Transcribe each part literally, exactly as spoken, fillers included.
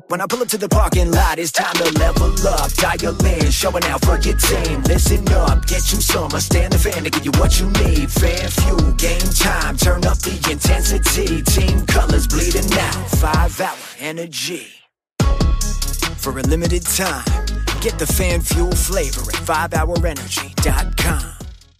When I pull up to the parking lot, it's time to level up. Dial in, showing out for your team. Listen up, get you some. I stand the fan to give you what you need. Fan fuel, game time, turn up the intensity. Team colors bleeding out, five hour energy. For a limited time, get the fan fuel flavor at five hour energy dot com.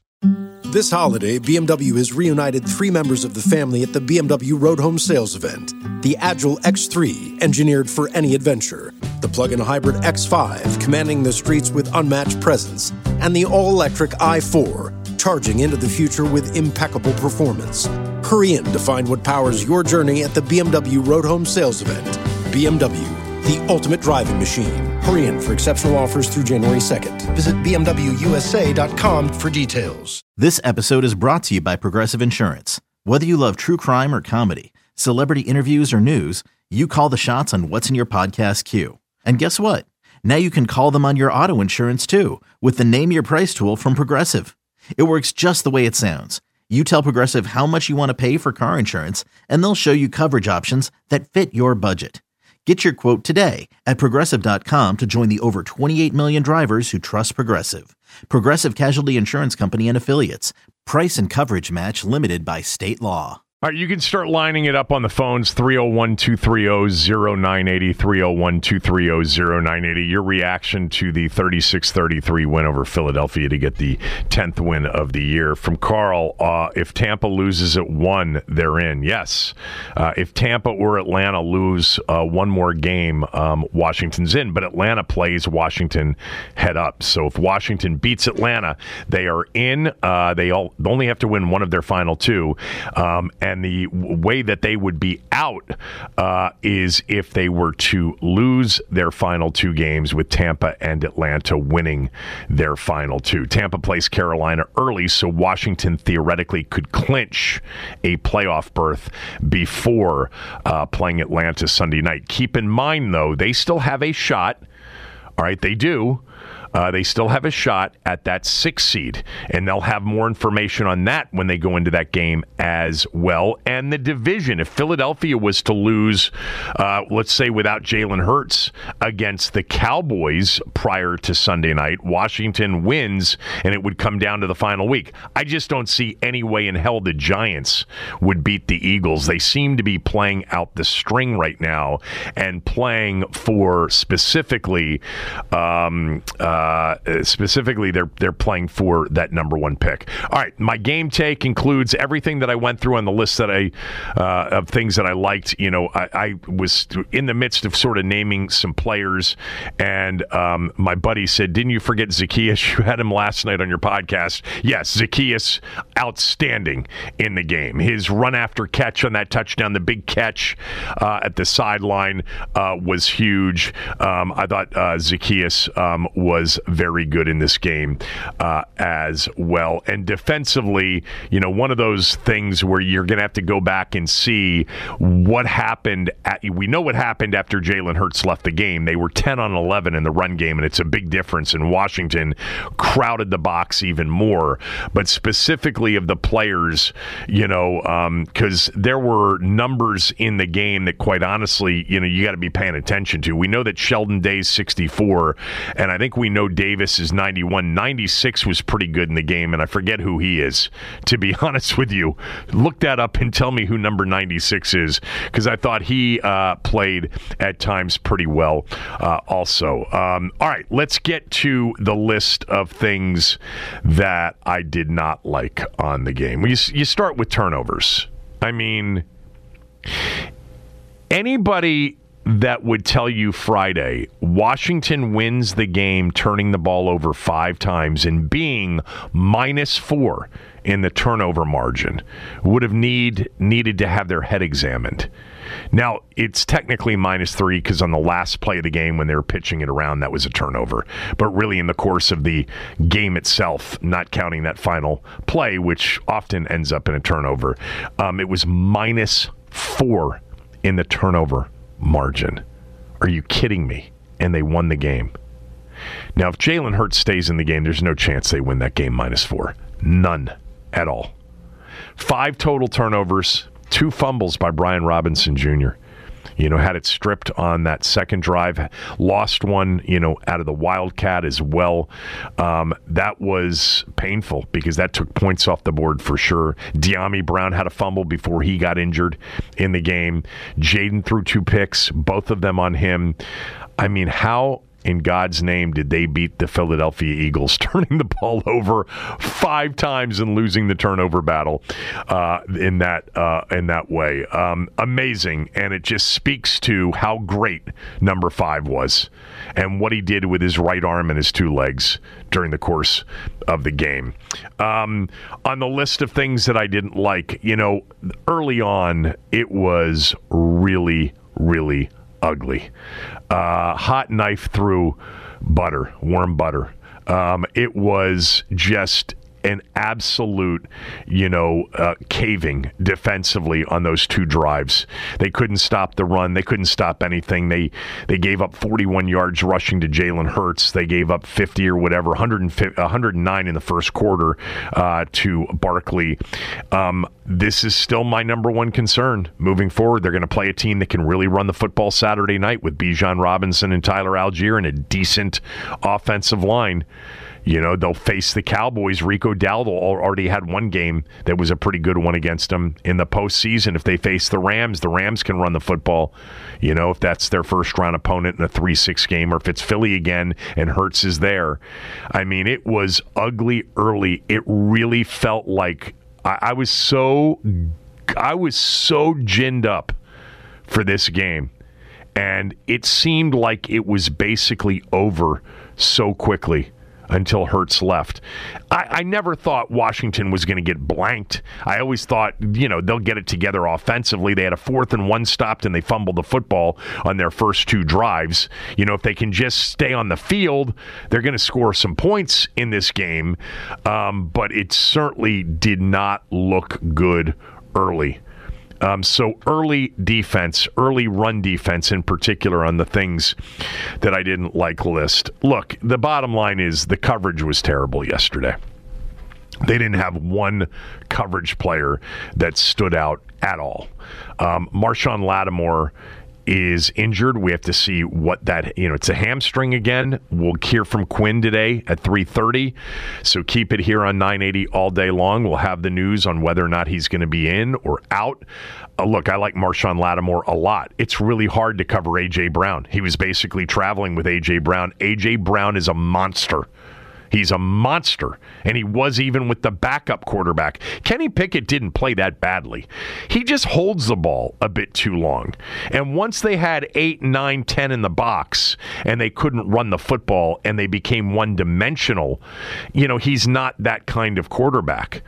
This holiday, B M W has reunited three members of the family at the B M W Road Home Sales Event. The Agile X three, engineered for any adventure. The plug-in hybrid X five, commanding the streets with unmatched presence. And the all-electric i four, charging into the future with impeccable performance. Hurry in to find what powers your journey at the B M W Road Home Sales Event. B M W, the ultimate driving machine. Hurry in for exceptional offers through January second. Visit B M W U S A dot com for details. This episode is brought to you by Progressive Insurance. Whether you love true crime or comedy, celebrity interviews or news, you call the shots on what's in your podcast queue. And guess what? Now you can call them on your auto insurance too with the Name Your Price tool from Progressive. It works just the way it sounds. You tell Progressive how much you want to pay for car insurance, and they'll show you coverage options that fit your budget. Get your quote today at Progressive dot com to join the over twenty-eight million drivers who trust Progressive. Progressive Casualty Insurance Company and Affiliates. Price and coverage match limited by state law. All right, you can start lining it up on the phones, three oh one, two three oh, oh nine eight oh, three oh one, two three oh, oh nine eight oh. Your reaction to the thirty-six thirty-three win over Philadelphia to get the tenth win of the year. From Carl, uh, if Tampa loses at one, they're in. Yes. Uh, if Tampa or Atlanta lose uh, one more game, um, Washington's in. But Atlanta plays Washington head up. So if Washington beats Atlanta, they are in. Uh, they all only have to win one of their final two. Um, And the w- way that they would be out uh, is if they were to lose their final two games, with Tampa and Atlanta winning their final two. Tampa plays Carolina early, so Washington theoretically could clinch a playoff berth before uh, playing Atlanta Sunday night. Keep in mind, though, they still have a shot. All right, they do. Uh, they still have a shot at that sixth seed, and they'll have more information on that when they go into that game as well. And the division, if Philadelphia was to lose, uh, let's say without Jalen Hurts against the Cowboys prior to Sunday night, Washington wins, and it would come down to the final week. I just don't see any way in hell the Giants would beat the Eagles. They seem to be playing out the string right now and playing for specifically um, uh, Uh, specifically, they're they're playing for that number one pick. All right, my game take includes everything that I went through on the list that I uh, of things that I liked. You know, I, I was in the midst of sort of naming some players, and um, my buddy said, "Didn't you forget Zacchaeus? You had him last night on your podcast." Yes, Zacchaeus, outstanding in the game. His run after catch on that touchdown, the big catch uh, at the sideline, uh, was huge. Um, I thought uh, Zacchaeus um, was very good in this game uh, as well. And defensively, you know, one of those things where you're going to have to go back and see what happened. At, we know what happened after Jalen Hurts left the game. They were ten on eleven in the run game, and it's a big difference. And Washington crowded the box even more. But specifically of the players, you know, because um, there were numbers in the game that, quite honestly, you know, you got to be paying attention to. We know that Sheldon Day's sixty-four, and I think we know Davis is ninety-one. ninety-six was pretty good in the game, and I forget who he is, to be honest with you. Look that up and tell me who number ninety-six is, because I thought he uh, played at times pretty well uh, also. Um, all right, let's get to the list of things that I did not like on the game. You, you start with turnovers. I mean, anybody that would tell you Friday Washington wins the game turning the ball over five times and being minus four in the turnover margin would have need needed to have their head examined. Now, it's technically minus three because on the last play of the game when they were pitching it around, that was a turnover. But really in the course of the game itself, not counting that final play, which often ends up in a turnover, um, it was minus four in the turnover margin. Are you kidding me? And they won the game. Now, if Jalen Hurts stays in the game, there's no chance they win that game minus four. None at all. Five total turnovers, two fumbles by Brian Robinson Junior You know, had it stripped on that second drive, lost one, you know, out of the Wildcat as well. Um, that was painful because that took points off the board for sure. De'Ami Brown had a fumble before he got injured in the game. Jaden threw two picks, both of them on him. I mean, how in God's name did they beat the Philadelphia Eagles, turning the ball over five times and losing the turnover battle uh, in that uh, in that way? Um, amazing, and it just speaks to how great number five was and what he did with his right arm and his two legs during the course of the game. Um, on the list of things that I didn't like, you know, early on, it was really, really ugly. Uh, hot knife through butter, warm butter. Um, it was just an absolute, you know, uh, caving defensively on those two drives. They couldn't stop the run. They couldn't stop anything. They they gave up forty-one yards rushing to Jalen Hurts. They gave up fifty or whatever, one hundred nine in the first quarter uh, to Barkley. Um, this is still my number one concern moving forward. They're going to play a team that can really run the football Saturday night with Bijan Robinson and Tyler Algier and a decent offensive line. You know, they'll face the Cowboys. Rico Dowdle already had one game that was a pretty good one against them in the postseason. If they face the Rams, the Rams can run the football. You know, if that's their first-round opponent in a three six game, or if it's Philly again and Hurts is there. I mean, it was ugly early. It really felt like I, I was so, I was so ginned up for this game. And it seemed like it was basically over so quickly until Hurts left. I, I never thought Washington was going to get blanked. I always thought, you know, they'll get it together offensively. They had a fourth and one stopped, and they fumbled the football on their first two drives. You know, if they can just stay on the field, they're going to score some points in this game. Um, but it certainly did not look good early. Um, so early defense, early run defense in particular on the things that I didn't like list. Look, the bottom line is the coverage was terrible yesterday. They didn't have one coverage player that stood out at all. Um, Marshawn Lattimore is injured. We have to see what that, you know, it's a hamstring again. We'll hear from Quinn today at three thirty. So keep it here on nine eighty all day long. We'll have the news on whether or not he's going to be in or out. Uh, look, I like Marshawn Lattimore a lot. It's really hard to cover A J. Brown. He was basically traveling with A J. Brown. A J. Brown is a monster. He's a monster, and he was even with the backup quarterback. Kenny Pickett didn't play that badly. He just holds the ball a bit too long. And once they had eight, nine, ten in the box, and they couldn't run the football, and they became one-dimensional, you know, he's not that kind of quarterback.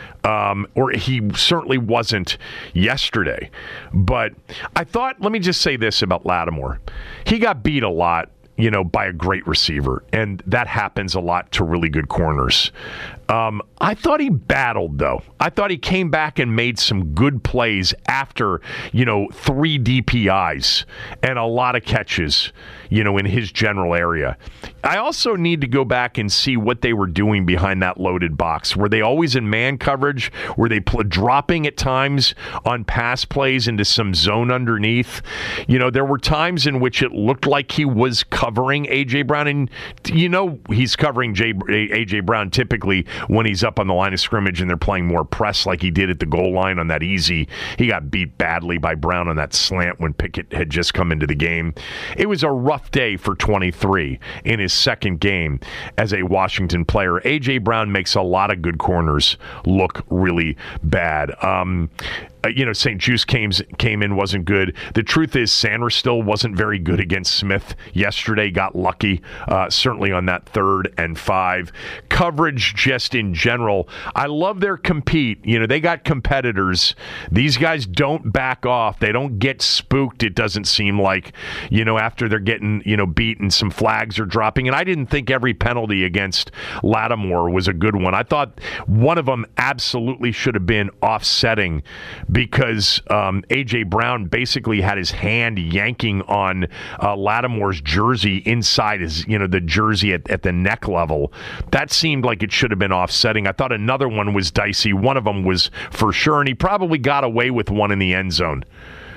Um, or he certainly wasn't yesterday. But I thought, let me just say this about Lattimore. He got beat a lot, you know, by a great receiver, and that happens a lot to really good corners. Um, I thought he battled, though. I thought he came back and made some good plays after, you know, three D P Is and a lot of catches, you know, in his general area. I also need to go back and see what they were doing behind that loaded box. Were they always in man coverage? Were they pl- dropping at times on pass plays into some zone underneath? You know, there were times in which it looked like he was covering A J. Brown, and you know he's covering J- A J. Brown typically when he's up on the line of scrimmage and they're playing more press like he did at the goal line on that easy. He got beat badly by Brown on that slant when Pickett had just come into the game. It was a rough day for twenty-three in his second game as a Washington player. A J. Brown makes a lot of good corners look really bad. Um, Uh, you know, Saint Juice came, came in, wasn't good. The truth is, Sanders still wasn't very good against Smith yesterday. Got lucky, uh, certainly on that third and five. Coverage just in general. I love their compete. You know, they got competitors. These guys don't back off. They don't get spooked, it doesn't seem like, you know, after they're getting, you know, beat and some flags are dropping. And I didn't think every penalty against Lattimore was a good one. I thought one of them absolutely should have been offsetting, because um, A J. Brown basically had his hand yanking on uh, Lattimore's jersey inside his, you know, the jersey at, at the neck level. That seemed like it should have been offsetting. I thought another one was dicey. One of them was for sure, and he probably got away with one in the end zone.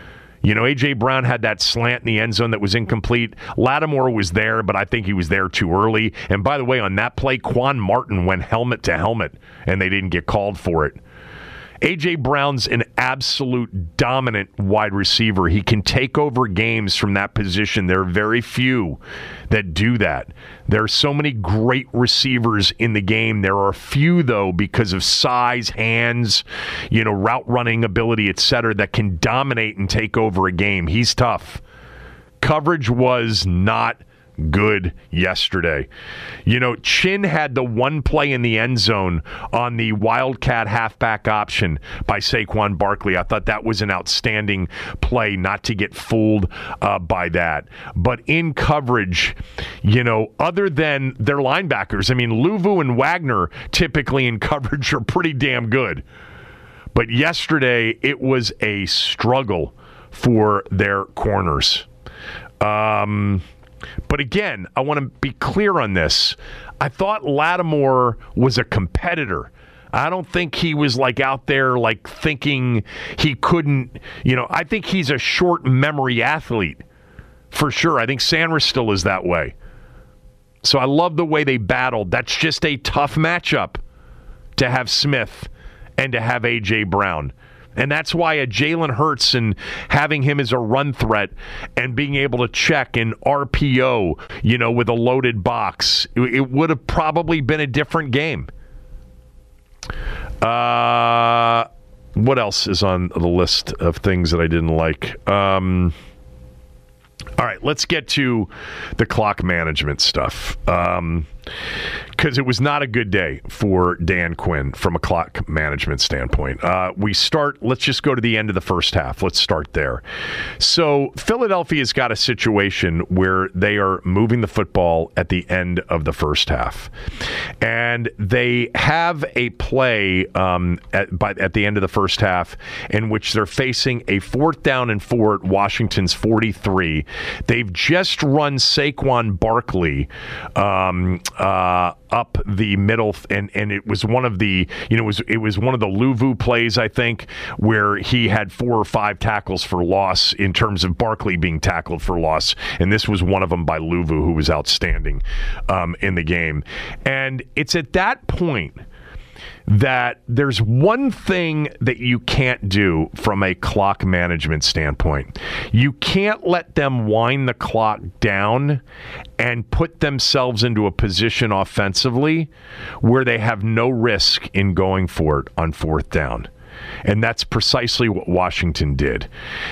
You know, A J. Brown had that slant in the end zone that was incomplete. Lattimore was there, but I think he was there too early. And by the way, on that play, Quan Martin went helmet to helmet, and they didn't get called for it. A J. Brown's an absolute dominant wide receiver. He can take over games from that position. There are very few that do that. There are so many great receivers in the game. There are a few, though, because of size, hands, you know, route running ability, et cetera, that can dominate and take over a game. He's tough. Coverage was not good yesterday. You know, Chin had the one play in the end zone on the Wildcat halfback option by Saquon Barkley. I thought that was an outstanding play, not to get fooled uh, by that. But in coverage, you know, other than their linebackers, I mean, Luvu and Wagner typically in coverage are pretty damn good. But yesterday, it was a struggle for their corners. Um... But again, I want to be clear on this. I thought Lattimore was a competitor. I don't think he was like out there like thinking he couldn't, you know, I think he's a short memory athlete for sure. I think Sanders still is that way. So I love the way they battled. That's just a tough matchup to have Smith and to have A J. Brown. And that's why a Jalen Hurts and having him as a run threat and being able to check an R P O, you know, with a loaded box, it, it would have probably been a different game. Uh, what else is on the list of things that I didn't like? Um, all right, let's get to the clock management stuff. Um, because it was not a good day for Dan Quinn from a clock management standpoint. Uh, we start, let's just go to the end of the first half. Let's start there. So Philadelphia's got a situation where they are moving the football at the end of the first half. And they have a play um, at, by, at the end of the first half in which they're facing a fourth down and four at Washington's forty-three. They've just run Saquon Barkley um, uh, up the middle, and, and it was one of the, you know, it was it was one of the Luvu plays, I think, where he had four or five tackles for loss in terms of Barkley being tackled for loss, and this was one of them by Luvu, who was outstanding um, in the game. And it's at that point that there's one thing that you can't do from a clock management standpoint. You can't let them wind the clock down and put themselves into a position offensively where they have no risk in going for it on fourth down. And that's precisely what Washington did.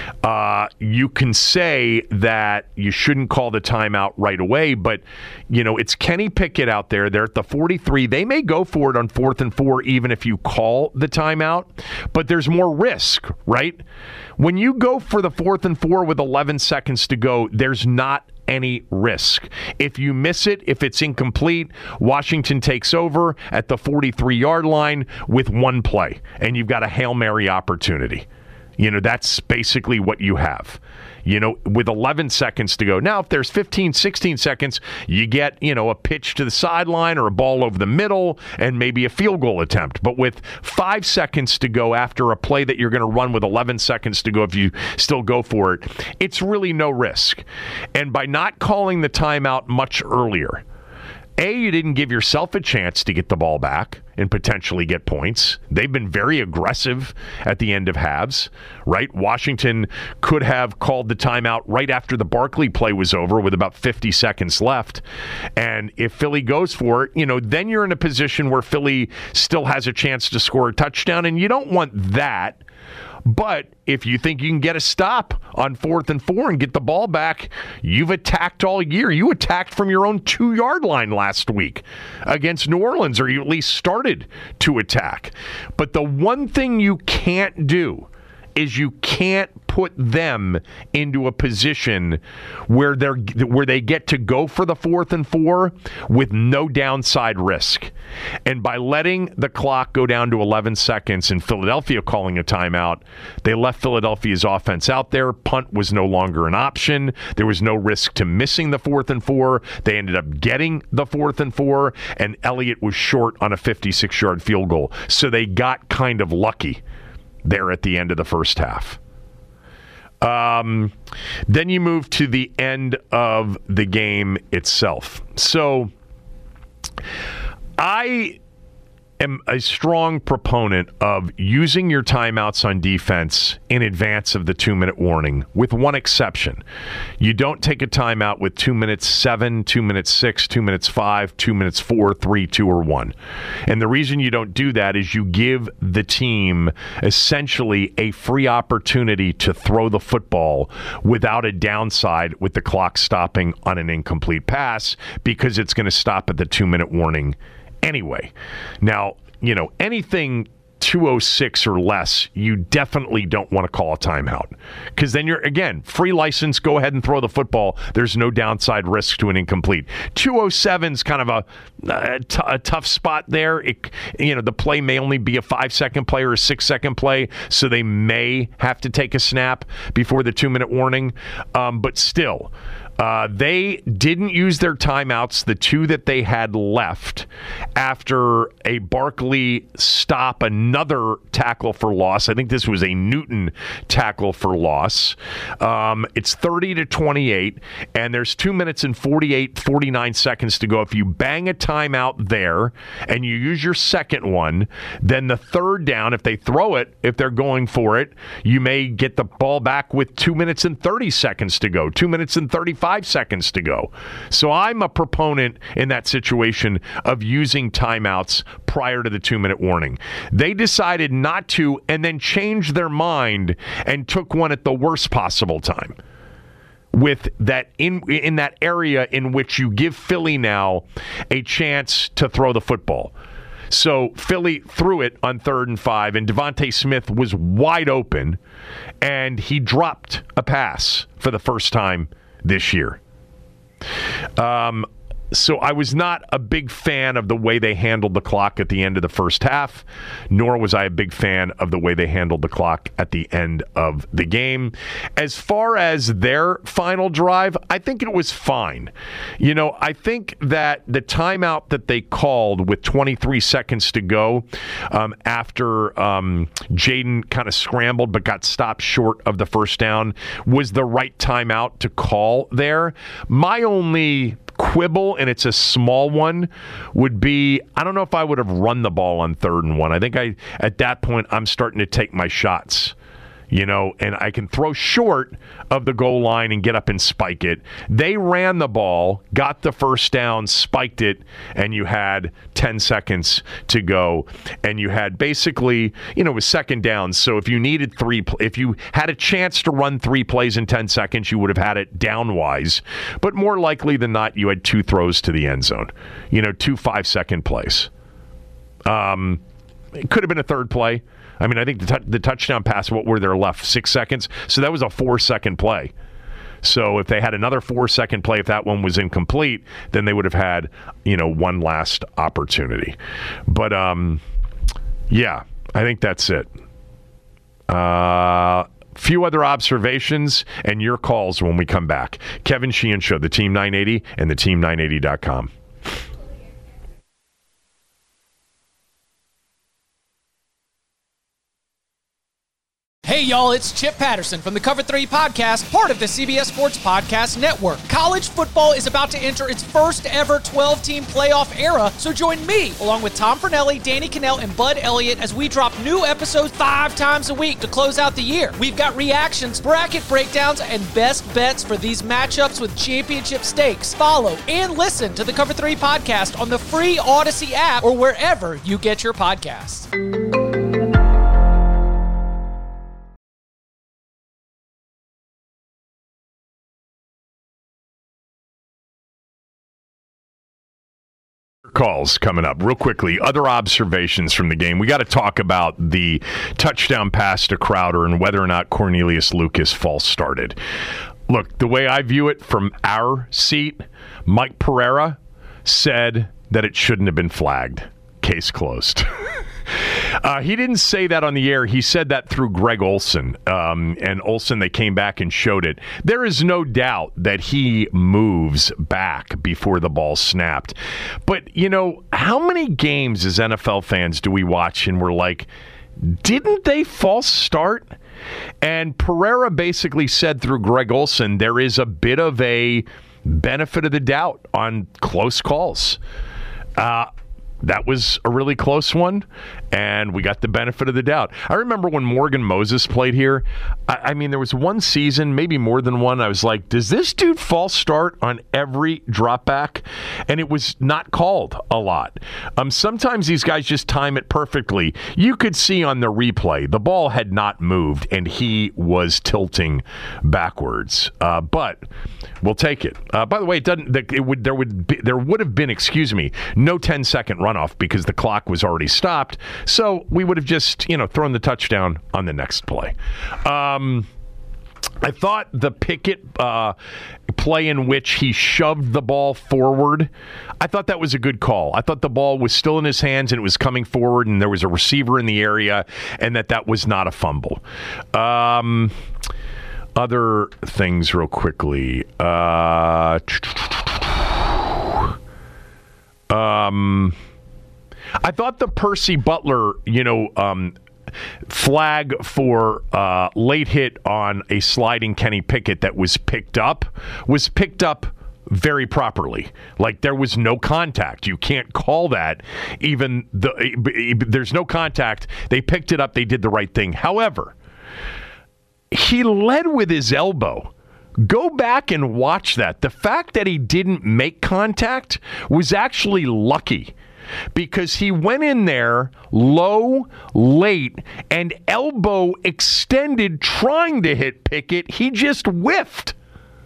Uh, you can say that you shouldn't call the timeout right away, but, you know, it's Kenny Pickett out there. They're at the forty-three. They may go for it on fourth and four even if you call the timeout, but there's more risk, right? When you go for the fourth and four with eleven seconds to go, there's not any risk. If you miss it, if it's incomplete, Washington takes over at the forty-three-yard line with one play, and you've got a Hail Mary opportunity. You know, that's basically what you have. You know, with eleven seconds to go. Now, if there's fifteen, sixteen seconds, you get, you know, a pitch to the sideline or a ball over the middle and maybe a field goal attempt. But with five seconds to go after a play that you're going to run with eleven seconds to go, if you still go for it, it's really no risk. And by not calling the timeout much earlier, A, you didn't give yourself a chance to get the ball back and potentially get points. They've been very aggressive at the end of halves, right? Washington could have called the timeout right after the Barkley play was over with about fifty seconds left. And if Philly goes for it, you know, then you're in a position where Philly still has a chance to score a touchdown, and you don't want that. But if you think you can get a stop on fourth and four and get the ball back, you've attacked all year. You attacked from your own two-yard line last week against New Orleans, or you at least started to attack. But the one thing you can't do is you can't put them into a position where they're where they get to go for the fourth and four with no downside risk. And by letting the clock go down to eleven seconds and Philadelphia calling a timeout, they left Philadelphia's offense out there. Punt was no longer an option. There was no risk to missing the fourth and four. They ended up getting the fourth and four, and Elliott was short on a fifty-six-yard field goal. So they got kind of lucky there at the end of the first half. Um, then you move to the end of the game itself. So I am a strong proponent of using your timeouts on defense in advance of the two-minute warning, with one exception. You don't take a timeout with two minutes seven, two minutes six, two minutes five, two minutes four, three, two, or one. And the reason you don't do that is you give the team essentially a free opportunity to throw the football without a downside with the clock stopping on an incomplete pass, because it's going to stop at the two-minute warning anyway. Now, you know, anything two oh six or less, you definitely don't want to call a timeout, because then you're, again, free license, go ahead and throw the football. There's no downside risk to an incomplete. two oh seven's kind of a, a, t- a tough spot there. It, you know, the play may only be a five-second play or a six-second play, so they may have to take a snap before the two-minute warning. Um, but still, Uh, they didn't use their timeouts, the two that they had left, after a Barkley stop, another tackle for loss. I think this was a Newton tackle for loss. Um, it's thirty to twenty-eight, and there's two minutes and forty-eight, forty-nine seconds to go. If you bang a timeout there and you use your second one, then the third down, if they throw it, if they're going for it, you may get the ball back with two minutes and thirty seconds to go, two minutes and thirty-five seconds to go. So I'm a proponent in that situation of using timeouts prior to the two-minute warning. They decided not to, and then changed their mind and took one at the worst possible time, with that in in that area in which you give Philly now a chance to throw the football. So Philly threw it on third and five, and Devontae Smith was wide open, and he dropped a pass for the first time this year. Um, so I was not a big fan of the way they handled the clock at the end of the first half, nor was I a big fan of the way they handled the clock at the end of the game. As far as their final drive, I think it was fine. You know, I think that the timeout that they called with twenty-three seconds to go um, after um, Jaden kind of scrambled but got stopped short of the first down was the right timeout to call there. My only quibble, and it's a small one, would be, I don't know if I would have run the ball on third and one. I think I, at that point, I'm starting to take my shots, you know, and I can throw short of the goal line and get up and spike it. They ran the ball, got the first down, spiked it, and you had ten seconds to go. And you had basically, you know, it was second down. So if you needed three, if you had a chance to run three plays in ten seconds, you would have had it downwise. But more likely than not, you had two throws to the end zone, you know, two five-second plays. Um, it could have been a third play. I mean, I think the, t- the touchdown pass, what were there left? Six seconds? So that was a four-second play. So if they had another four-second play, if that one was incomplete, then they would have had, you know, one last opportunity. But, um, yeah, I think that's it. A uh, few other observations and your calls when we come back. Kevin Sheehan Show, the Team nine eighty, and the team nine eighty dot com. Hey, y'all, it's Chip Patterson from the Cover three Podcast, part of the C B S Sports Podcast Network. College football is about to enter its first ever twelve-team playoff era, so join me, along with Tom Fornelli, Danny Cannell, and Bud Elliott, as we drop new episodes five times a week to close out the year. We've got reactions, bracket breakdowns, and best bets for these matchups with championship stakes. Follow and listen to the Cover three Podcast on the free Odyssey app or wherever you get your podcasts. Calls coming up real quickly. Other observations from the game. We got to talk about the touchdown pass to Crowder and whether or not Cornelius Lucas false started. Look, the way I view it from our seat, Mike Pereira said that it shouldn't have been flagged. Case closed. Uh, he didn't say that on the air. He said that through Greg Olsen. Um, and Olsen, they came back and showed it. There is no doubt that he moves back before the ball snapped. But, you know, how many games as N F L fans do we watch and we're like, didn't they false start? And Pereira basically said through Greg Olson, there is a bit of a benefit of the doubt on close calls. Uh, that was a really close one, and we got the benefit of the doubt. I remember when Morgan Moses played here. I, I mean, there was one season, maybe more than one, I was like, does this dude false start on every drop back? And it was not called a lot. Um, sometimes these guys just time it perfectly. You could see on the replay, the ball had not moved, and he was tilting backwards. Uh, but we'll take it. Uh, by the way, it doesn't. It would there would be, there would have been, excuse me, no ten second runoff because the clock was already stopped. So we would have just, you know, thrown the touchdown on the next play. Um, I thought the Pickett uh, play in which he shoved the ball forward, I thought that was a good call. I thought the ball was still in his hands and it was coming forward and there was a receiver in the area and that that was not a fumble. Um, other things real quickly. Uh, um, I thought the Percy Butler, you know, um, flag for uh, late hit on a sliding Kenny Pickett that was picked up was picked up very properly. Like there was no contact. You can't call that even the there's no contact. They picked it up. They did the right thing. However, he led with his elbow. Go back and watch that. The fact that he didn't make contact was actually lucky. Because he went in there low, late, and elbow extended trying to hit Pickett. He just whiffed.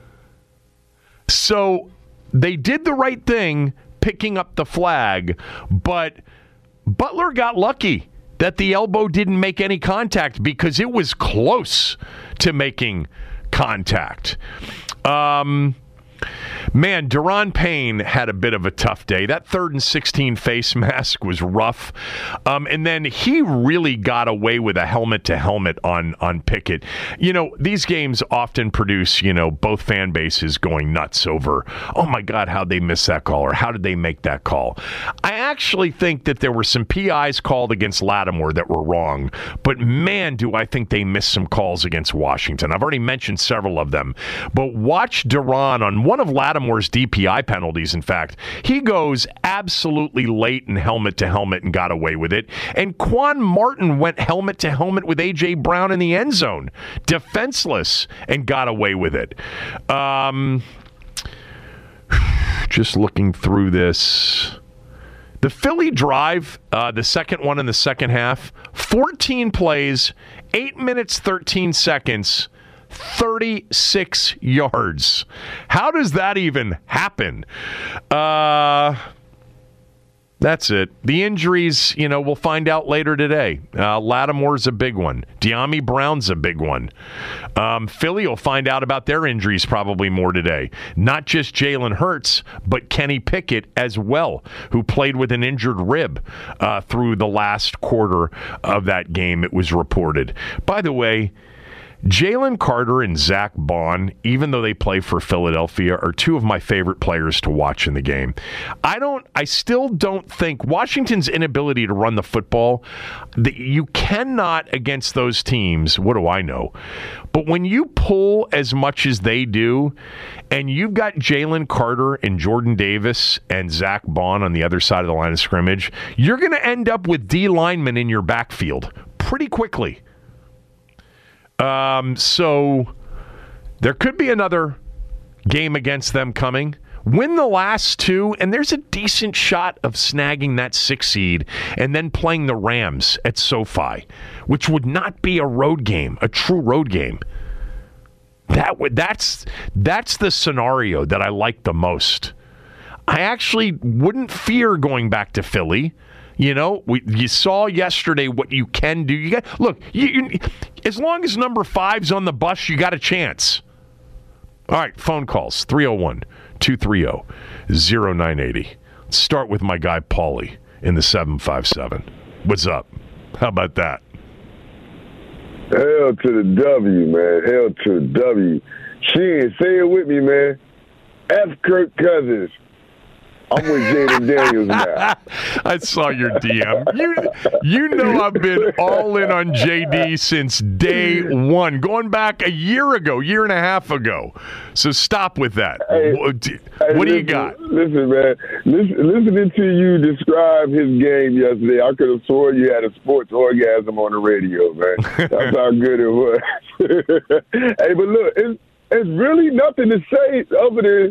So they did the right thing picking up the flag, but Butler got lucky that the elbow didn't make any contact because it was close to making contact. Um... Man, Daron Payne had a bit of a tough day. That third and sixteen face mask was rough. Um, and then he really got away with a helmet-to-helmet on, on Pickett. You know, these games often produce, you know, both fan bases going nuts over, oh, my God, how'd they miss that call? Or how did they make that call? I actually think that there were some P Is called against Lattimore that were wrong. But, man, do I think they missed some calls against Washington. I've already mentioned several of them. But watch Daron on one of Lattimore's D P I penalties, in fact. He goes absolutely late and helmet-to-helmet and got away with it. And Quan Martin went helmet-to-helmet with A J. Brown in the end zone, defenseless, and got away with it. Um, just looking through this. The Philly drive, uh, the second one in the second half, fourteen plays, eight minutes, thirteen seconds, thirty-six yards. How does that even happen? Uh, that's it. The injuries, you know, we'll find out later today. Uh, Lattimore's a big one. De'Ami Brown's a big one. Um, Philly will find out about their injuries probably more today. Not just Jalen Hurts, but Kenny Pickett as well, who played with an injured rib uh, through the last quarter of that game, it was reported. By the way, Jalen Carter and Zach Bond, even though they play for Philadelphia, are two of my favorite players to watch in the game. I don't, I still don't think Washington's inability to run the football, that you cannot against those teams, what do I know? But when you pull as much as they do, and you've got Jalen Carter and Jordan Davis and Zach Bond on the other side of the line of scrimmage, you're going to end up with D linemen in your backfield pretty quickly. Um, so there could be another game against them coming. Win the last two, and there's a decent shot of snagging that six seed and then playing the Rams at SoFi, which would not be a road game, a true road game. That would that's that's the scenario that I like the most. I actually wouldn't fear going back to Philly. You know, we, you saw yesterday what you can do. You got look, you, you, as long as number five's on the bus, you got a chance. All right, phone calls, three oh one, two three oh, oh nine eight oh. Let's start with my guy, Paulie, in the seven five seven. What's up? How about that? Hell to the W, man. Hell to the W. Shit, say it with me, man. F. Kirk Cousins. I'm with Jaden Daniels now. I saw your D M. You, you know I've been all in on J D since day one, going back a year ago, year and a half ago. So stop with that. Hey, what hey, what do listen, you got? Listen, man. Listen, listening to you describe his game yesterday, I could have sworn you had a sports orgasm on the radio, man. That's how good it was. Hey, but look, it's, it's really nothing to say other than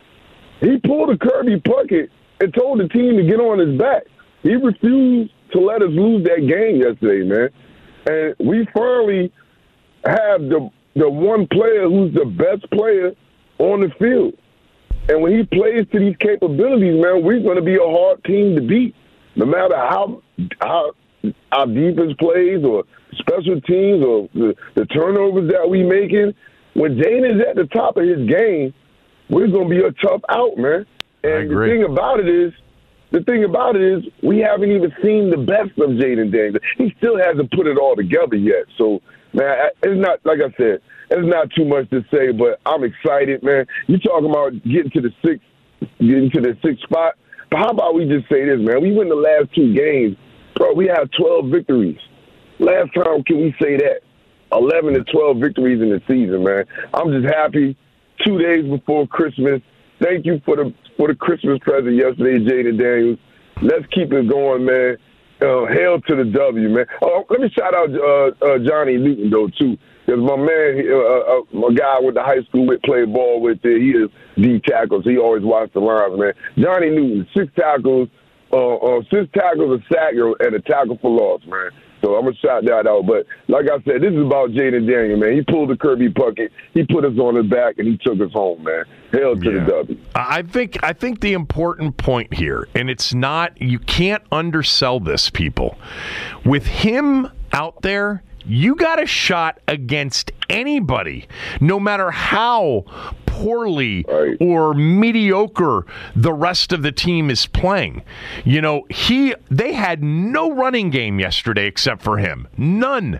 he pulled a Kirby Puckett and told the team to get on his back. He refused to let us lose that game yesterday, man. And we finally have the the one player who's the best player on the field. And when he plays to these capabilities, man, we're going to be a hard team to beat. No matter how how our defense plays or special teams or the, the turnovers that we making, when Jaden's at the top of his game, we're going to be a tough out, man. And the thing about it is, the thing about it is, we haven't even seen the best of Jaden Daniels. He still hasn't put it all together yet. So, man, it's not, like I said, it's not too much to say, but I'm excited, man. You talking about getting to the sixth, getting to the sixth spot. But how about we just say this, man? We win the last two games. Bro, we have twelve victories. Last time, can we say that? eleven to twelve victories in the season, man. I'm just happy. Two days before Christmas. Thank you for the for the Christmas present yesterday, Jaden Daniels. Let's keep it going, man. Uh, hail to the W, man. Oh, let me shout out uh, uh, Johnny Newton, though, too. Because my man, uh, uh, my guy I went to high school with, played ball with, uh, he is D tackles. He always watched the lines, man. Johnny Newton, six tackles, uh, uh, six tackles, a sack, and a tackle for loss, man. So I'm going to shout that out. But like I said, this is about Jaden Daniels, man. He pulled the Kirby Puckett. He put us on his back, and he took us home, man. Hail to yeah. the W. I think I think the important point here, and it's not, you can't undersell this, people. With him out there, you got a shot against anybody, no matter how poorly right. or mediocre the rest of the team is playing. You know, he they had no running game yesterday except for him. None.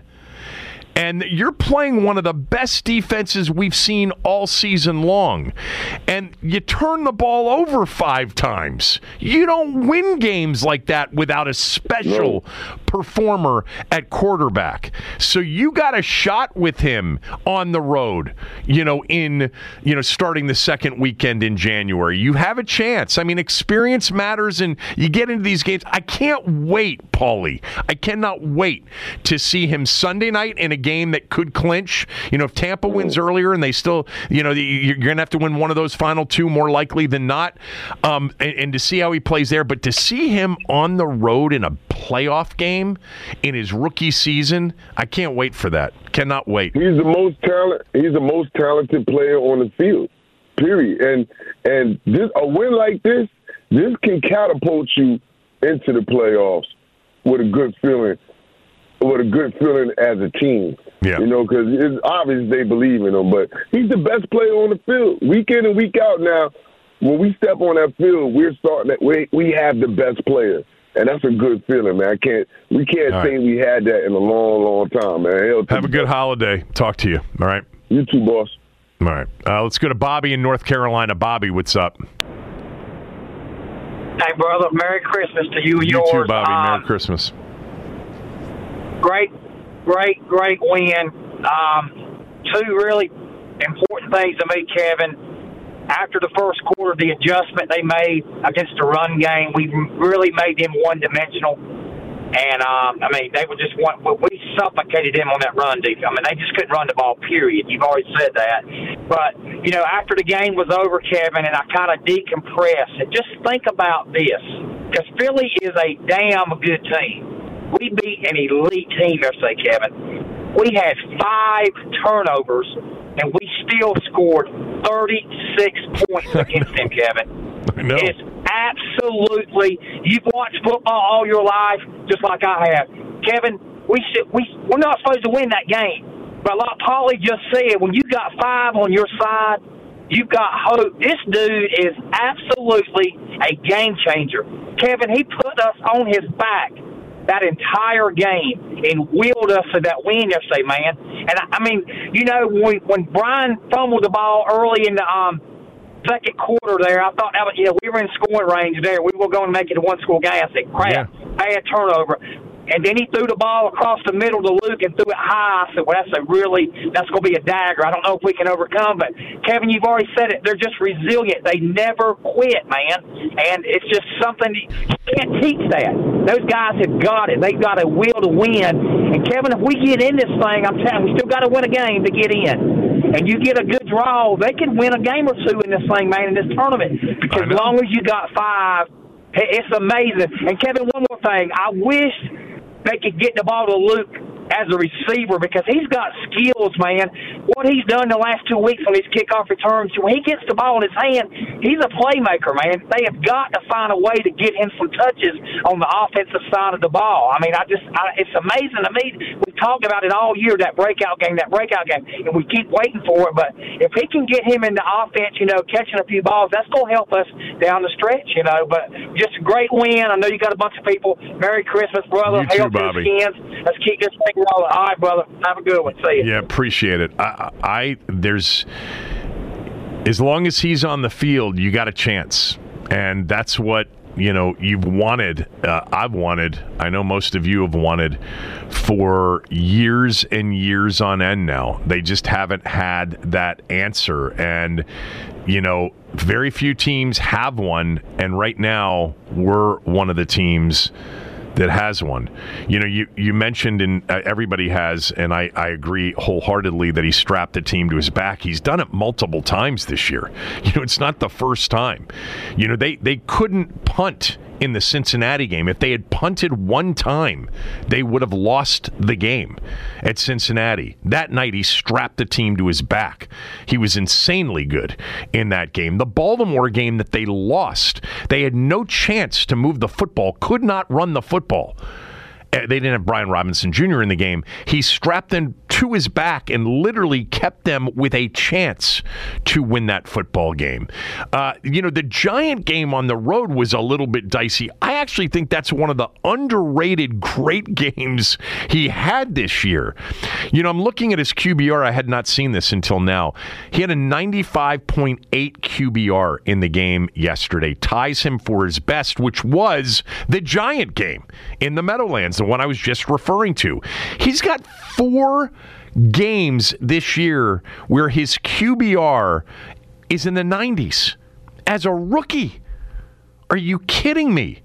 And you're playing one of the best defenses we've seen all season long. And you turn the ball over five times. You don't win games like that without a special no. performer at quarterback. So you got a shot with him on the road, you know, in, you know, starting the second weekend in January. You have a chance. I mean, experience matters, and you get into these games. I can't wait, Paulie. I cannot wait to see him Sunday night in a game that could clinch. You know, if Tampa wins earlier and they still, you know, you're going to have to win one of those final two more likely than not, um, and, and to see how he plays there. But to see him on the road in a playoff game in his rookie season, I can't wait for that. Cannot wait. He's the most talent. He's the most talented player on the field. Period. And and this a win like this, this can catapult you into the playoffs with a good feeling. With a good feeling as a team. Yeah. You know, because it's obvious they believe in him, but he's the best player on the field. Week in and week out now, when we step on that field, we're starting that we we have the best player. And that's a good feeling, man. I can't we can't all say right. we had that in a long, long time, man. Hell, have a good holiday. Talk to you. All right. You too, boss. All right. Uh, let's go to Bobby in North Carolina. Bobby, what's up? Hey, brother. Merry Christmas to you and you yours. You too, Bobby. Um, Merry Christmas. Great, great, great win. Um, two really important things to me, Kevin. After the first quarter, the adjustment they made against the run game, we really made them one-dimensional. And, um, I mean, they were just one, we suffocated them on that run defense. I mean, they just couldn't run the ball, period. You've already said that. But, you know, after the game was over, Kevin, and I kind of decompressed, and just think about this, because Philly is a damn good team. We beat an elite team yesterday, Kevin. We had five turnovers, and we still scored thirty-six points against them, Kevin. I know. It's absolutely – you've watched football all your life, just like I have. Kevin, we should, we, we're not supposed to win that game. But like Paulie just said, when you got five on your side, you've got hope. This dude is absolutely a game changer. Kevin, he put us on his back that entire game and willed us to that win yesterday, man. And I, I mean, you know, when when Brian fumbled the ball early in the um second quarter there, I thought, you know, we were in scoring range there. We were going to make it a one-score game. I said, crap, yeah. bad turnover. And then he threw the ball across the middle to Luke and threw it high. I said, well, that's a really, that's going to be a dagger. I don't know if we can overcome. But, Kevin, you've already said it. They're just resilient. They never quit, man. And it's just something, you can't teach that. Those guys have got it. They've got a will to win. And, Kevin, if we get in this thing, I'm telling you, we still got to win a game to get in. And you get a good draw, they can win a game or two in this thing, man, in this tournament. Because as long as you got five, it's amazing. And, Kevin, one more thing. I wish they could get the ball to Luke as a receiver because he's got skills, man. What he's done the last two weeks on his kickoff returns, when he gets the ball in his hand, he's a playmaker, man. They have got to find a way to get him some touches on the offensive side of the ball. I mean, I just, I, it's amazing to me. We talked about it all year, that breakout game, that breakout game, and we keep waiting for it. But if he can get him in the offense, you know, catching a few balls, that's going to help us down the stretch, you know. But just a great win. I know you got a bunch of people. Merry Christmas, brother. You too, Bobby. Let's keep this thing rolling. All right, brother. Have a good one. See you. Yeah, appreciate it. I, I there's as long as he's on the field, you got a chance, and that's what you know you've wanted. Uh, I've wanted. I know most of you have wanted for years and years on end. Now they just haven't had that answer, and you know, very few teams have one, and right now we're one of the teams that has one. You know, you, you mentioned, and uh, everybody has, and I, I agree wholeheartedly that he strapped the team to his back. He's done it multiple times this year. You know, it's not the first time. You know, they, they couldn't punt in the Cincinnati game. If they had punted one time, they would have lost the game at Cincinnati. That night, he strapped the team to his back. He was insanely good in that game. The Baltimore game that they lost, they had no chance to move the football, could not run the football. They didn't have Brian Robinson Junior in the game. He strapped them to his back and literally kept them with a chance to win that football game. Uh, you know, the Giant game on the road was a little bit dicey. I actually think that's one of the underrated great games he had this year. You know, I'm looking at his Q B R. I had not seen this until now. He had a ninety-five point eight Q B R in the game yesterday. Ties him for his best, which was the Giant game in the Meadowlands, the one I was just referring to. He's got four games this year where his Q B R is in the nineties as a rookie. Are you kidding me?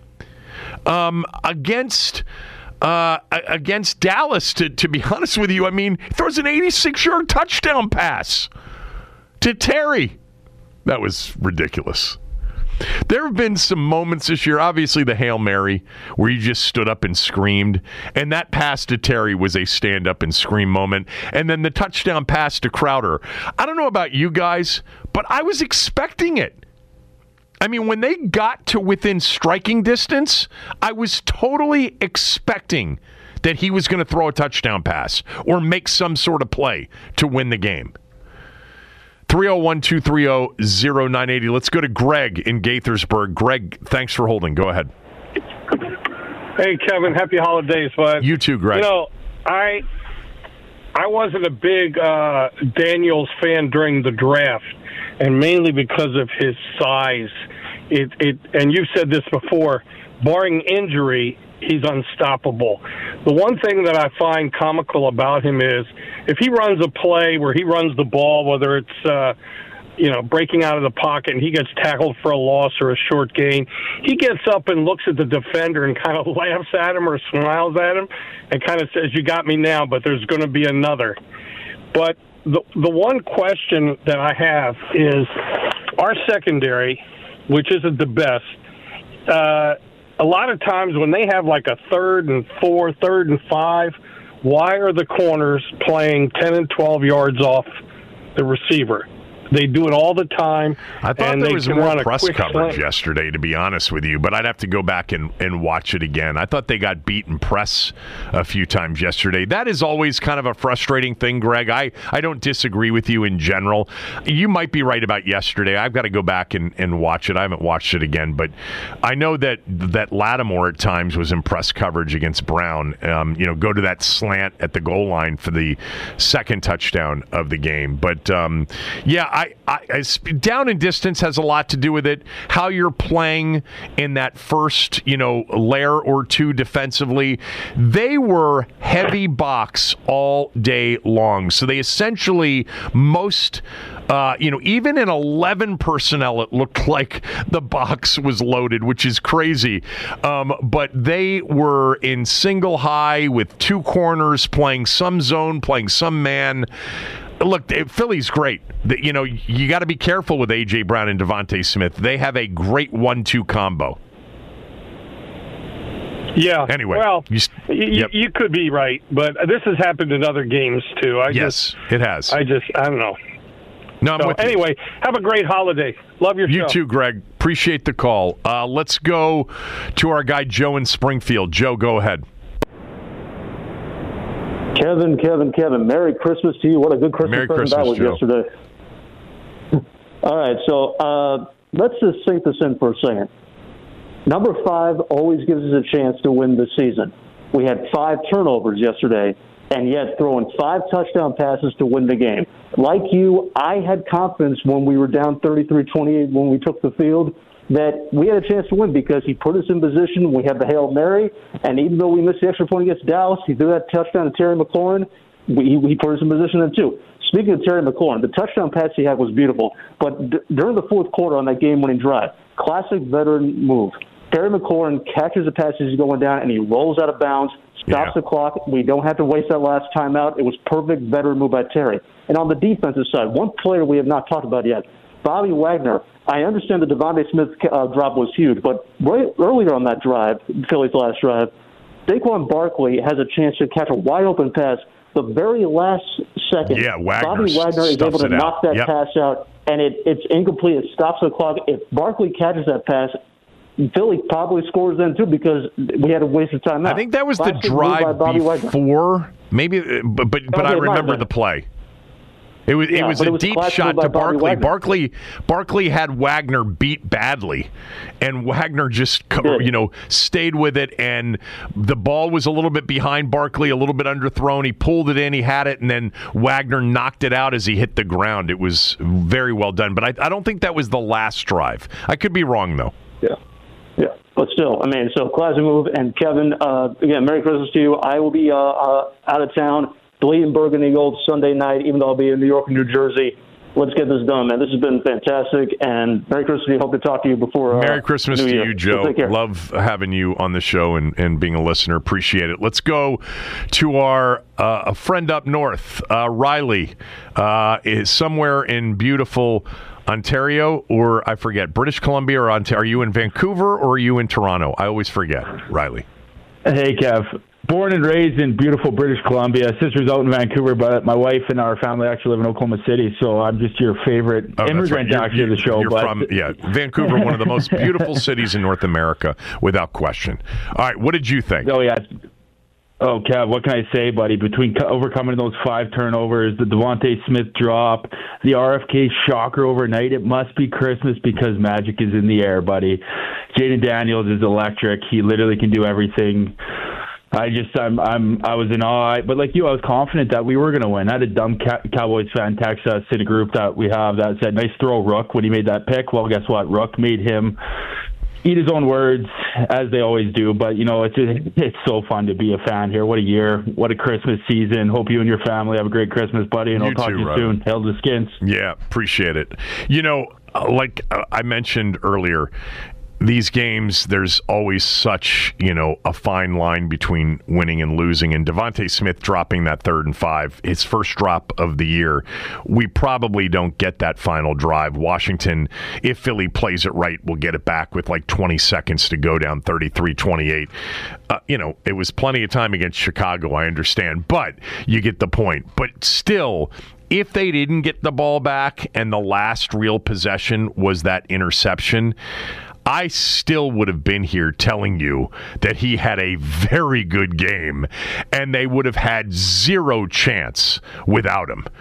Um, against uh, against Dallas, to, to be honest with you, I mean, he throws an eighty-six-yard touchdown pass to Terry. That was ridiculous. There have been some moments this year, obviously the Hail Mary, where you just stood up and screamed, and that pass to Terry was a stand-up and scream moment. And then the touchdown pass to Crowder. I don't know about you guys, but I was expecting it. I mean, when they got to within striking distance, I was totally expecting that he was going to throw a touchdown pass or make some sort of play to win the game. three oh one, two three oh, oh nine eight oh. Let's go to Greg in Gaithersburg. Greg, thanks for holding. Go ahead. Hey, Kevin. Happy holidays, bud. You too, Greg. You know, I I wasn't a big uh, Daniels fan during the draft, and mainly because of his size. It, it and you've said this before, barring injury, he's unstoppable. The one thing that I find comical about him is if he runs a play where he runs the ball, whether it's uh, you know breaking out of the pocket and he gets tackled for a loss or a short gain, he gets up and looks at the defender and kind of laughs at him or smiles at him and kind of says, "You got me now, but there's going to be another." But the the one question that I have is our secondary, which isn't the best. Uh, A lot of times when they have like a third and four, third and five, why are the corners playing ten and twelve yards off the receiver? They do it all the time. I thought and there they was can more run a press quick coverage slant. yesterday, to be honest with you, but I'd have to go back and, and watch it again. I thought they got beat in press a few times yesterday. That is always kind of a frustrating thing, Greg. I, I don't disagree with you in general. You might be right about yesterday. I've got to go back and, and watch it. I haven't watched it again, but I know that that Lattimore at times was in press coverage against Brown. Um, you know, go to that slant at the goal line for the second touchdown of the game. But, um, yeah, I, I, I down and distance has a lot to do with it. How you're playing in that first, you know, layer or two defensively. They were heavy box all day long. So they essentially most, uh, you know, even in eleven personnel, it looked like the box was loaded, which is crazy. Um, but they were in single high with two corners, playing some zone, playing some man. Look, Philly's great. You know, you got to be careful with A J. Brown and Devontae Smith. They have a great one two combo. Yeah. Anyway. Well, you, yep. you, you could be right, but this has happened in other games, too. I yes, just, it has. I just, I don't know. No, I'm so, with anyway, you. Have a great holiday. Love your you show. You too, Greg. Appreciate the call. Uh, let's go to our guy, Joe in Springfield. Joe, go ahead. Kevin, Kevin, Kevin, Merry Christmas to you. What a good Christmas Merry present Christmas, that was Joe. yesterday. All right, so uh, let's just sink this in for a second. Number five always gives us a chance to win this season. We had five turnovers yesterday, and yet throwing five touchdown passes to win the game. Like you, I had confidence when we were down thirty-three twenty-eight when we took the field that we had a chance to win because he put us in position. We had the Hail Mary, and even though we missed the extra point against Dallas, he threw that touchdown to Terry McLaurin. We, he put us in position then, too. Speaking of Terry McLaurin, the touchdown pass he had was beautiful, but d- during the fourth quarter on that game-winning drive, classic veteran move. Terry McLaurin catches the pass as he's going down, and he rolls out of bounds, stops yeah. the clock. We don't have to waste that last timeout. It was perfect veteran move by Terry. And on the defensive side, one player we have not talked about yet, Bobby Wagner. I understand the Devontae Smith uh, drop was huge, but right earlier on that drive, Philly's last drive, Saquon Barkley has a chance to catch a wide-open pass the very last second. Yeah, Wagner Bobby Wagner is able to knock that yep. pass out, and it, it's incomplete. It stops the clock. If Barkley catches that pass, Philly probably scores then, too, because we had a waste of time out. I think that was Classic the drive before, maybe, but, but, but okay, I remember the play. It was yeah, it was a it was deep shot to Barkley. Barkley Barkley had Wagner beat badly, and Wagner just you know stayed with it. And the ball was a little bit behind Barkley, a little bit underthrown. He pulled it in, he had it, and then Wagner knocked it out as he hit the ground. It was very well done. But I, I don't think that was the last drive. I could be wrong though. Yeah, yeah. But still, I mean, so classic move. And Kevin, uh, again, Merry Christmas to you. I will be uh, uh, out of town. Bleeding Burgundy Gold Sunday night, even though I'll be in New York and New Jersey. Let's get this done, man. This has been fantastic, and Merry Christmas to you. Hope to talk to you before uh, Merry Christmas New to Year. you, Joe. So love having you on the show and, and being a listener. Appreciate it. Let's go to our uh, a friend up north, uh, Riley, uh, is somewhere in beautiful Ontario, or I forget, British Columbia or Ontario. Are you in Vancouver or are you in Toronto? I always forget, Riley. Hey, Kev. Born and raised in beautiful British Columbia. Sister's out in Vancouver, but my wife and our family actually live in Oklahoma City, so I'm just your favorite oh, immigrant right. actually of the show. You're but... from, yeah, Vancouver, one of the most beautiful cities in North America, without question. All right, what did you think? Oh, yeah. Oh, Kev, what can I say, buddy? Between overcoming those five turnovers, the Devontae Smith drop, the R F K shocker overnight, it must be Christmas because magic is in the air, buddy. Jaden Daniels is electric. He literally can do everything. I just, I'm, I'm, I was in awe. But like you, I was confident that we were going to win. I had a dumb Ca- Cowboys fan text us in a group that we have that said, nice throw, Rook, when he made that pick. Well, guess what? Rook made him eat his own words, as they always do. But, you know, it's it's so fun to be a fan here. What a year. What a Christmas season. Hope you and your family have a great Christmas, buddy. And You I'll talk too, to you Robert. soon. Hail to the Skins. Yeah, appreciate it. You know, like I mentioned earlier, these games, there's always such, you know, a fine line between winning and losing. And Devontae Smith dropping that third and five, his first drop of the year, we probably don't get that final drive. Washington, if Philly plays it right, will get it back with like twenty seconds to go down thirty-three twenty-eight. Uh, you know, it was plenty of time against Chicago, I understand, but you get the point. But still, if they didn't get the ball back and the last real possession was that interception, I still would have been here telling you that he had a very good game and they would have had zero chance without him.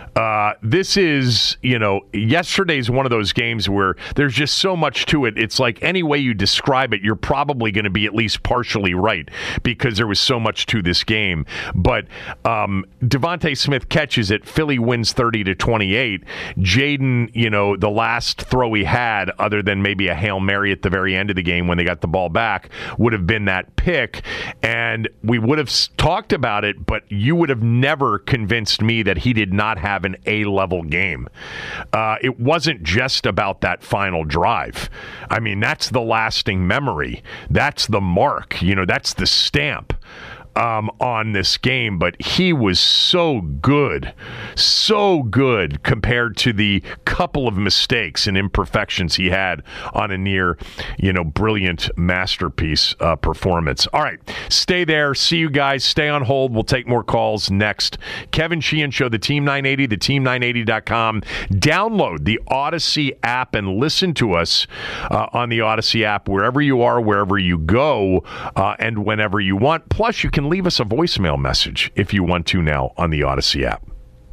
Uh, this is, you know, yesterday's one of those games where there's just so much to it. It's like any way you describe it, you're probably going to be at least partially right because there was so much to this game. But um, Devontae Smith catches it. Philly wins thirty to twenty-eight. Jaden, you know, the last throw he had, other than maybe a Hail Mary at the very end of the game when they got the ball back, would have been that pick. And we would have talked about it, but you would have never convinced me that he did not have an A-level game. Uh, it wasn't just about that final drive. I mean, that's the lasting memory. That's the mark. You know, that's the stamp um, on this game. But he was so good, so good compared to the couple of mistakes and imperfections he had on a near, you know, brilliant masterpiece uh, performance. All right, stay there. See you guys. Stay on hold. We'll take more calls next. Kevin Sheehan Show, the Team nine eighty, the team nine eighty dot com. Download the Odyssey app and listen to us uh, on the Odyssey app wherever you are, wherever you go, uh, and whenever you want. Plus, you can leave us a voicemail message if you want to now on the Odyssey app.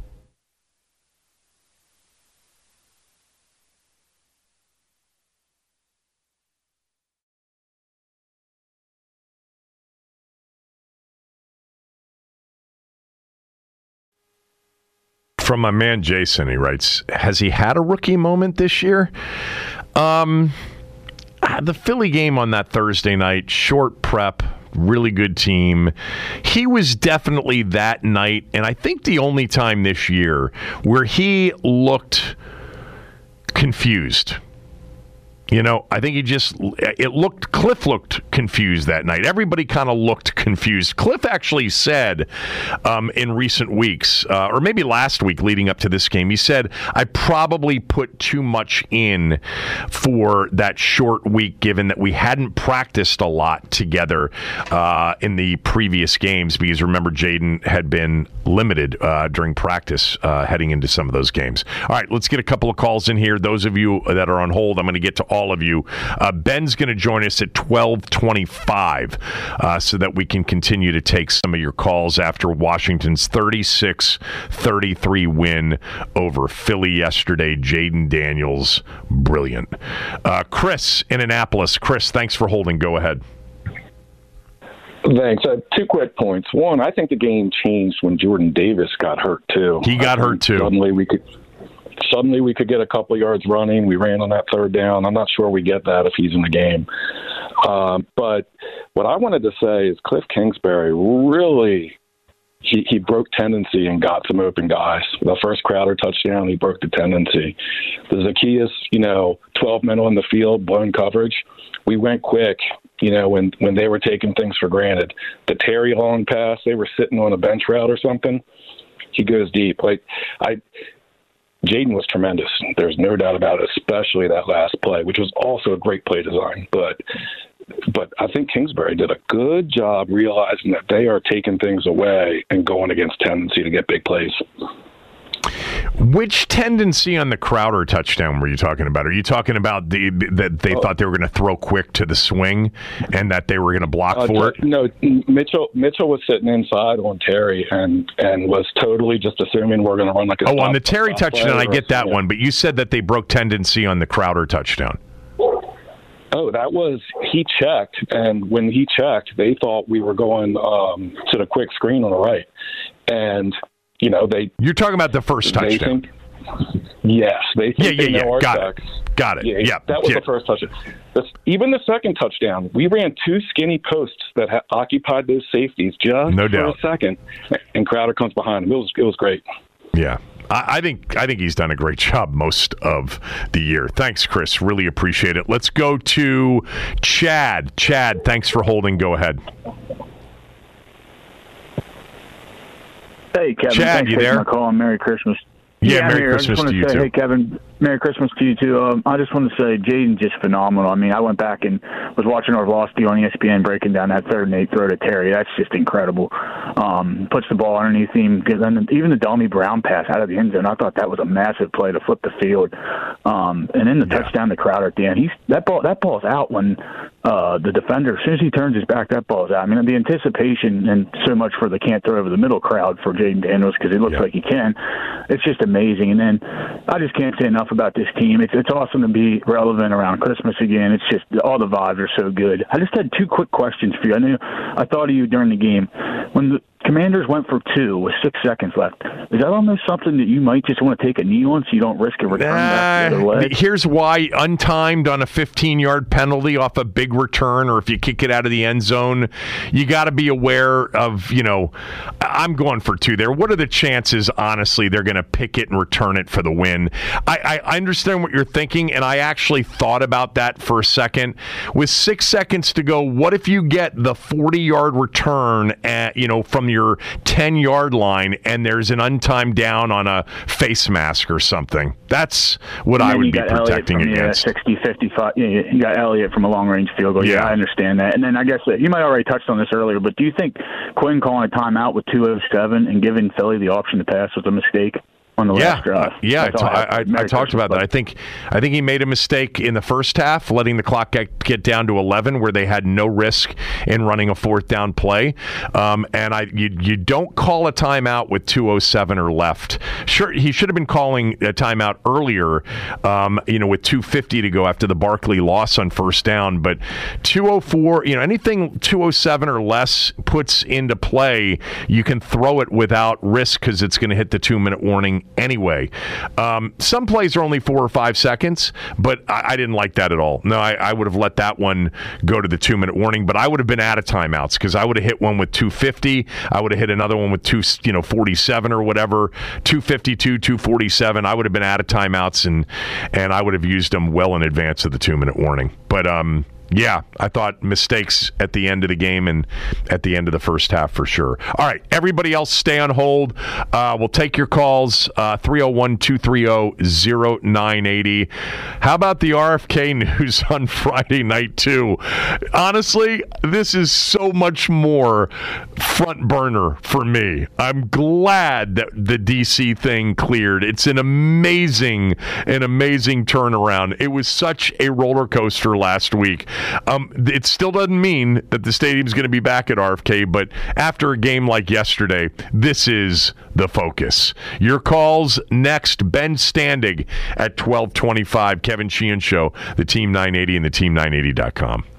From my man Jason, he writes, has he had a rookie moment this year? Um, the Philly game on that Thursday night, short prep, really good team. He was definitely that night, and I think the only time this year where he looked confused. You know, I think he just, it looked, Cliff looked confused that night. Everybody kind of looked confused. Cliff actually said um, in recent weeks, uh, or maybe last week leading up to this game, he said, I probably put too much in for that short week, given that we hadn't practiced a lot together uh, in the previous games, because remember, Jaden had been limited uh, during practice uh, heading into some of those games. All right, let's get a couple of calls in here. Those of you that are on hold, I'm going to get to all all of you. Uh, Ben's going to join us at twelve twenty-five uh, so that we can continue to take some of your calls after Washington's thirty-six thirty-three win over Philly yesterday. Jaden Daniels, brilliant. Uh, Chris in Annapolis. Chris, thanks for holding. Go ahead. Thanks. Uh, two quick points. One, I think the game changed when Jordan Davis got hurt, too. He got hurt, too. Suddenly we could... Suddenly we could get a couple yards running. We ran on that third down. I'm not sure we get that if he's in the game. Um, but what I wanted to say is Cliff Kingsbury really he, he broke tendency and got some open guys. The first Crowder touchdown, he broke the tendency. The Zacchaeus, you know, twelve men on the field, blown coverage. We went quick, you know, when, when they were taking things for granted. The Terry long pass, they were sitting on a bench route or something. He goes deep. Like I. Jaden was tremendous. There's no doubt about it, especially that last play, which was also a great play design. But but I think Kingsbury did a good job realizing that they are taking things away and going against tendency to get big plays. Which tendency on the Crowder touchdown were you talking about? Are you talking about the that they oh. thought they were going to throw quick to the swing and that they were going to block uh, for it? No, Mitchell Mitchell was sitting inside on Terry and, and was totally just assuming we're going to run like a Oh, stop, on the Terry touchdown, I get that yeah. one, but you said that they broke tendency on the Crowder touchdown. Oh, that was, he checked, and when he checked, they thought we were going um, to the quick screen on the right. And you know, they. You're talking about the first touchdown. Think, yes, they think yeah, yeah, they know yeah. our Got text. it. Got it. Yeah, yeah. that was yeah. the first touchdown. This, even the second touchdown, we ran two skinny posts that ha- occupied those safeties just no for doubt. a second, and Crowder comes behind him. It was it was great. Yeah. I, I think I think he's done a great job most of the year. Thanks, Chris. Really appreciate it. Let's go to Chad. Chad, thanks for holding. Go ahead. Hey, Kevin. Chad, thanks you for there? taking my call. Merry Christmas. Yeah, yeah Merry here. Christmas I just to want you to say, too. Hey, Kevin. Merry Christmas to you too. Um, I just want to say Jaden's just phenomenal. I mean, I went back and was watching Orlovsky on E S P N breaking down that third and eight throw to Terry. That's just incredible. Um, puts the ball underneath him. And even the Dummy Brown pass out of the end zone, I thought that was a massive play to flip the field. Um, and then the yeah. touchdown to Crowder at the end. He's that ball. That ball's out when uh, the defender, as soon as he turns his back, that ball's out. I mean, the anticipation and so much for the can't throw over the middle crowd for Jaden Daniels because it looks yeah. like he can. It's just amazing. And then I just can't say enough about this team. It's it's awesome to be relevant around Christmas again. It's just all the vibes are so good. I just had two quick questions for you. I knew I thought of you during the game when the Commanders went for two with six seconds left. Is that almost something that you might just want to take a knee on so you don't risk a return back the other way? Here's why. Untimed on a fifteen-yard penalty off a big return, or if you kick it out of the end zone, you got to be aware of, you know, I'm going for two there. What are the chances, honestly, they're going to pick it and return it for the win? I, I understand what you're thinking, and I actually thought about that for a second. With six seconds to go, what if you get the forty-yard return at, you know, from your ten-yard line and there's an untimed down on a face mask or something? That's what I would be protecting from, against. Yeah, sixty, fifty-five. Yeah, you got Elliott from a long-range field goal. Yeah. yeah, I understand that. And then I guess that you might already touched on this earlier, but do you think Quinn calling a timeout with two oh seven and giving Philly the option to pass was a mistake on the yeah, last drive? Yeah, I, I, I, I talked about that. I think I think he made a mistake in the first half, letting the clock get, get down to eleven, where they had no risk in running a fourth down play. Um, and I, you, you don't call a timeout with two oh seven or left. Sure, he should have been calling a timeout earlier, um, you know, with two fifty to go after the Barkley loss on first down. But two oh four, you know, anything two oh seven or less puts into play, you can throw it without risk because it's going to hit the two-minute warning anyway. Um, some plays are only four or five seconds, but I, I didn't like that at all. No, I, I would have let that one go to the two-minute warning, but I would have been out of timeouts because I would have hit one with two fifty. I would have hit another one with two, you know, forty-seven or whatever, two fifty-two, two forty-seven. I would have been out of timeouts, and and I would have used them well in advance of the two-minute warning. But um. Yeah, I thought mistakes at the end of the game and at the end of the first half for sure. All right, everybody else stay on hold. Uh, we'll take your calls, uh, three oh one, two three oh, oh nine eight oh. How about the R F K news on Friday night, too? Honestly, this is so much more front burner for me. I'm glad that the D C thing cleared. It's an amazing, an amazing turnaround. It was such a roller coaster last week. Um, it still doesn't mean that the stadium's going to be back at R F K, but after a game like yesterday, this is the focus. Your calls next. Ben Standig at twelve twenty-five. Kevin Sheehan Show, the Team nine eighty and the team nine eighty dot com.